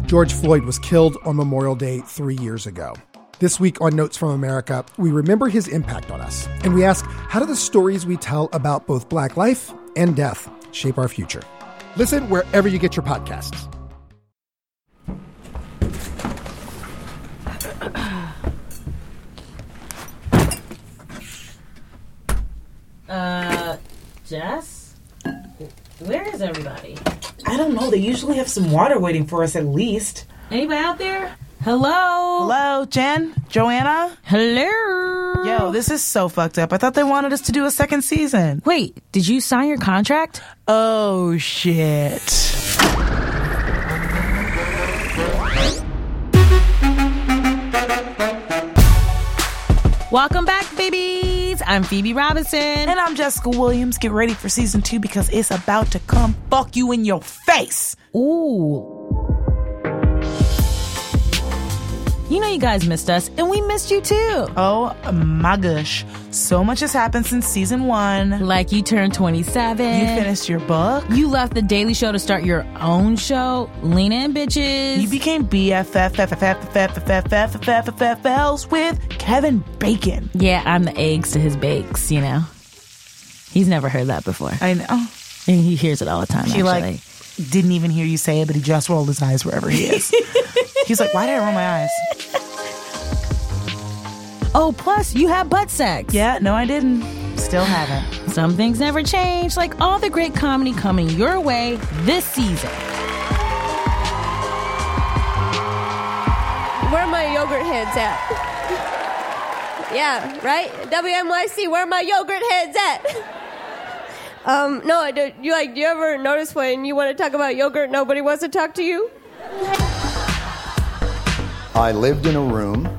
George Floyd was killed on Memorial Day 3 years ago. This week on Notes from America, we remember his impact on us, and we ask, how do the stories we tell about both Black life and death shape our future? Listen wherever you get your podcasts. Jess? Where is everybody? I don't know. They usually have some water waiting for us at least. Anybody out there? Hello? Hello, Jen? Joanna? Hello? Yo, this is so fucked up. I thought they wanted us to do a second season. Wait, did you sign your contract? Oh, shit. Welcome back, babies. I'm Phoebe Robinson. And I'm Jessica Williams. Get ready for season 2 because it's about to come fuck you in your face. Ooh. You know you guys missed us, and we missed you too. Oh my gosh. So much has happened since season 1. Like you turned 27. You finished your book. You left The Daily Show to start your own show. Lean in, bitches. You became BFFs with Kevin Bacon. Yeah, I'm the eggs to his bakes, you know. He's never heard that before. I know. And he hears it all the time, He actually. Didn't even hear you say it, but he just rolled his eyes wherever he is. He's like, why did I roll my eyes? Oh, plus you have butt sex. Yeah, no, I didn't. Still haven't. Some things never change, like all the great comedy coming your way this season. Where are my yogurt heads at? Yeah, right? WNYC, where are my yogurt heads at? No, do you ever notice when you want to talk about yogurt, nobody wants to talk to you? I lived in a room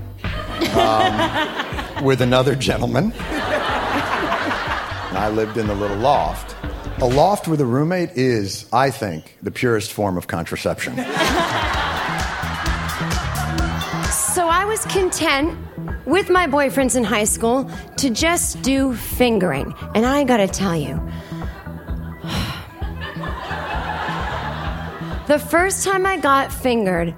with another gentleman. And I lived in a little loft. A loft with a roommate is, I think, the purest form of contraception. So I was content with my boyfriends in high school to just do fingering. And I gotta tell you, the first time I got fingered,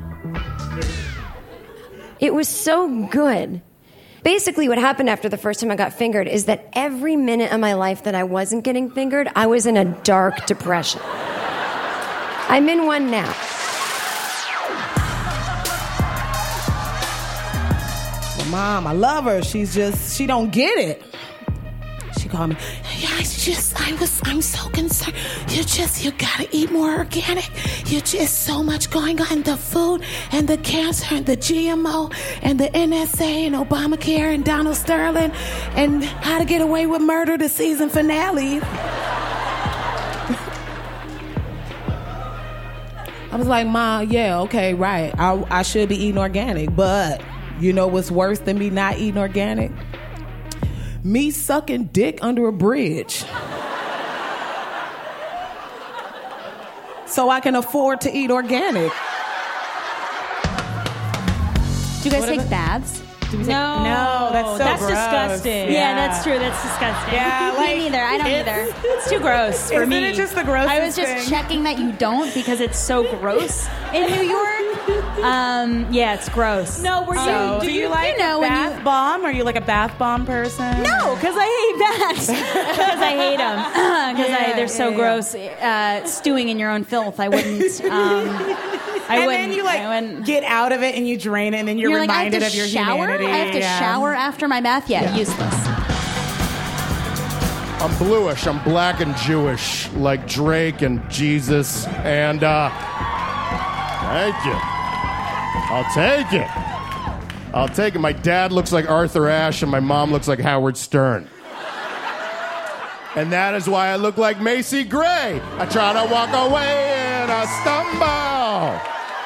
it was so good. Basically, what happened after the first time I got fingered is that every minute of my life that I wasn't getting fingered, I was in a dark depression. I'm in one now. Well, Mom, I love her. She don't get it. She called me. Yeah, I'm so concerned. You gotta eat more organic. You just so much going on, the food and the cancer and the GMO and the NSA and Obamacare and Donald Sterling and How to Get Away with Murder, the season finale. I was like, Ma, yeah, okay, right. I should be eating organic, but you know what's worse than me not eating organic? Me sucking dick under a bridge. So I can afford to eat organic. Do you guys take baths? No, that's gross. Disgusting. Yeah, that's true. That's disgusting. Yeah, like, me neither. I don't either. It's too gross for me. Isn't it just the grossest I was just thing? checking that you don't because it's so gross in New York. Yeah, it's gross. No, Do you like bath bomb? Are you like a bath bomb person? No, because I hate baths. Because I hate them. Because they're so gross. Stewing in your own filth. I wouldn't. Then you get out of it and you drain it and then you're reminded of your humanity. I have to shower after my bath? Yeah, useless. I'm bluish. I'm black and Jewish, like Drake and Jesus. And thank you. I'll take it. I'll take it. My dad looks like Arthur Ashe and my mom looks like Howard Stern. And that is why I look like Macy Gray. I try to walk away and I stumble.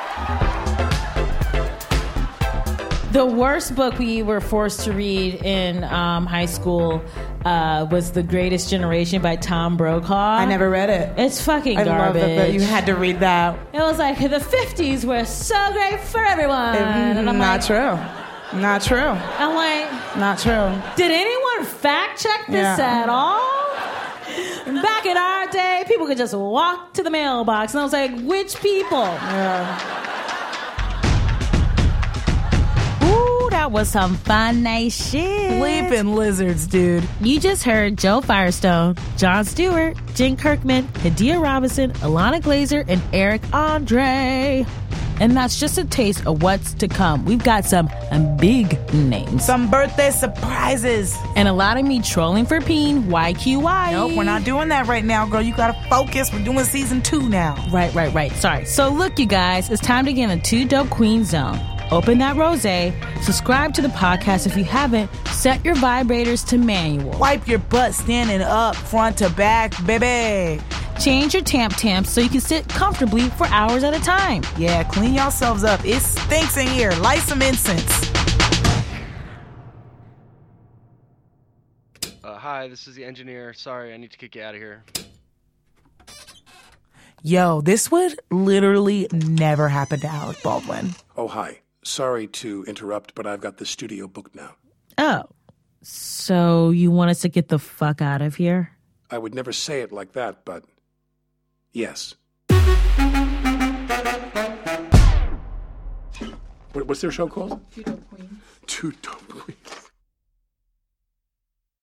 The worst book we were forced to read in high school was The Greatest Generation by Tom Brokaw. I never read it. It's fucking garbage. I love that you had to read that. It was like, the 50s were so great for everyone. And I'm not like, true. Not true. I'm like, not true. Did anyone fact check this at all? Back in our day, people could just walk to the mailbox. And I was like, which people? Yeah. That was some fun, nice shit. Sleeping lizards, dude. You just heard Joe Firestone, Jon Stewart, Jen Kirkman, Hadia Robinson, Alana Glazer, and Eric Andre. And that's just a taste of what's to come. We've got some big names. Some birthday surprises. And a lot of me trolling for Peen, YQY. Nope, we're not doing that right now, girl. You gotta focus. We're doing season 2 now. Right. Sorry. So look, you guys, it's time to get in a 2 Dope Queen zone. Open that rosé, subscribe to the podcast if you haven't, set your vibrators to manual. Wipe your butt standing up, front to back, baby. Change your tamp so you can sit comfortably for hours at a time. Yeah, clean yourselves up. It stinks in here. Light some incense. Hi, this is the engineer. Sorry, I need to kick you out of here. Yo, this would literally never happen to Alec Baldwin. Oh, hi. Sorry to interrupt, but I've got the studio booked now. Oh, so you want us to get the fuck out of here? I would never say it like that, but yes. What's their show called? 2 Dope Queens. 2 Dope Queens.